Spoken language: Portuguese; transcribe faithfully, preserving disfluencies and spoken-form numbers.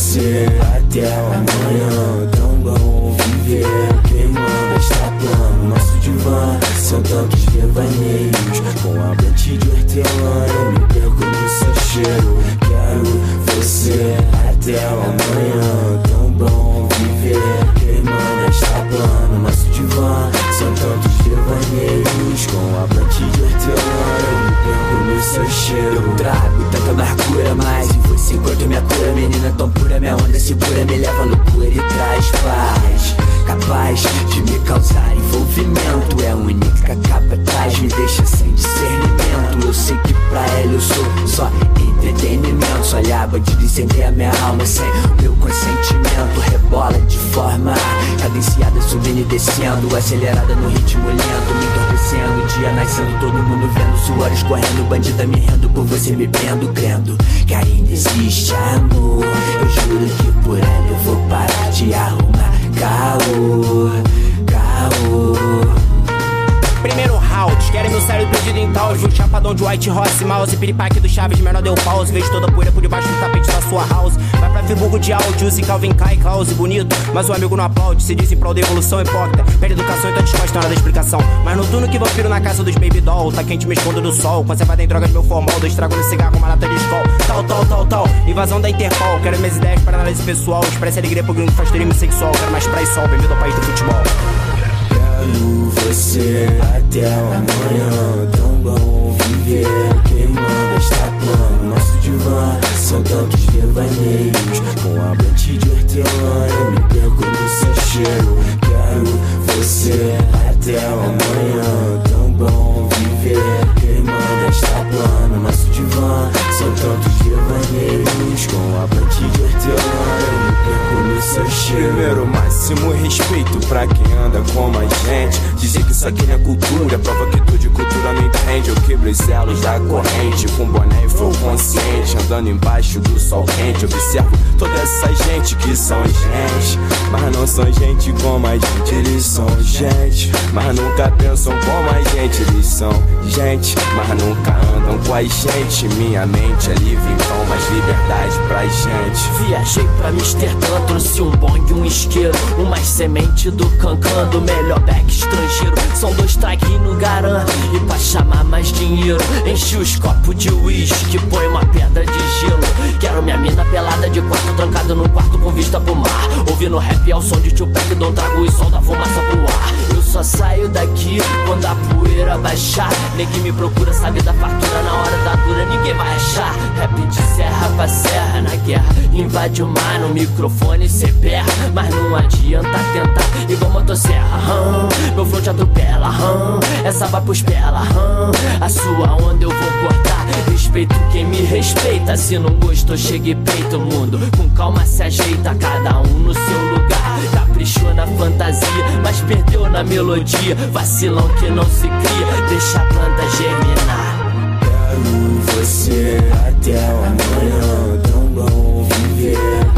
você até amanhã. Tão bom viver, quem manda está plano. Nosso divã são tantos devaneios. Com a blante de hortelã eu me perco no seu cheiro. Quero você até amanhã. Tão bom viver, quem manda está plano. Nosso divã são tantos devaneios. Com a blante de hortelã eu me perco no seu cheiro. Eu trago tanta amargura, mas em você enquanto minha cura. Menina tão pura, minha onda segura, me leva à loucura e traz paz. Capaz de me causar envolvimento. É a única capaz, me deixa sem discernimento. Eu sei que pra ela eu sou só entretenimento. Só olhar bandido incender a minha alma sem meu consentimento. Rebola de forma cadenciada, subindo e descendo, acelerada no ritmo lento, me entorpecendo. Dia nascendo, todo mundo vendo, suor escorrendo. Bandida me rendo, por você me prendo, crendo que ainda existe amor. Eu juro que por ela eu vou parar de arrumar caô, caô. Primeiro round, querem meu cérebro perdido em taus. Um chapadão de White Horse, Mouse, piripaque do Chaves, menor deu pause. Vejo toda a poeira por debaixo do tapete da sua house. Vai pra Friburgo de áudios e Calvin Kai, Klaus, bonito, mas o amigo não aplaude. Se diz em prol da evolução, hipócrita, perde educação e tá disposta na hora da explicação. Mas noturno que vampiro na casa dos baby doll. Tá quente, me escondo do sol, conservada em drogas, meu formal. Dois estrago no cigarro, uma lata de escol. Tal, tal, tal, tal, invasão da Interpol. Quero minhas ideias para análise pessoal. Expressa alegria pro gringo, faz turismo sexual. Quero mais praia e sol, bem-vindo ao país do futebol. Quero você até amanhã. Tão bom viver, quem manda está plano. Nosso divã são tantos devaneios. Com a blante de hortelã eu me perco no seu cheiro. Quero você até amanhã. Tão bom viver, quem manda está plano. Nosso divã são tantos devaneios. Com a blante de hortelã eu me perco no seu cheiro. Primeiro, máximo respeito pra quem anda como a gente. Dizer que isso aqui não é cultura, prova que tu de cultura não entende. Eu quebro os elos da corrente, com boné e flow consciente. Andando embaixo do sol quente, observo toda essa gente que são gente, mas não são gente como a gente. Eles são gente, mas nunca pensam como a gente. Eles são gente, mas nunca andam com a gente. Minha mente é livre, então mais liberdade pra gente. Viajei pra Amsterdã, trouxe um bong e um isqueiro, umas semente do cancan, do melhor back estrangeiro. São dois traguinhos no garan, e pra chamar mais dinheiro enchi os copos de uísque, põe uma pedra de gelo. Quero minha mina pelada de quarto, trancada no quarto com vista pro mar, ouvindo rap ao som de Tupac, dou um trago e solta a fumaça pro ar. Eu só saio daqui quando a poeira baixar. Ninguém me procura, sabe da fartura, na hora da dura ninguém vai achar. Rap de serra pra serra, na guerra invade o mar, no microfone cê berra, mas não adianta tentar, igual motosserra. hum, Meu flow te atropela, hum, essa vai pros pela, hum, a sua onda eu vou cortar. Respeito quem me respeita, se não gostou chega e peita o mundo. Com calma se ajeita, cada um no seu lugar. Caprichou na fantasia, mas perdeu na melodia. Vacilão que não se cria, deixa a planta germinar. Quero você até amanhã. Tão bom viver,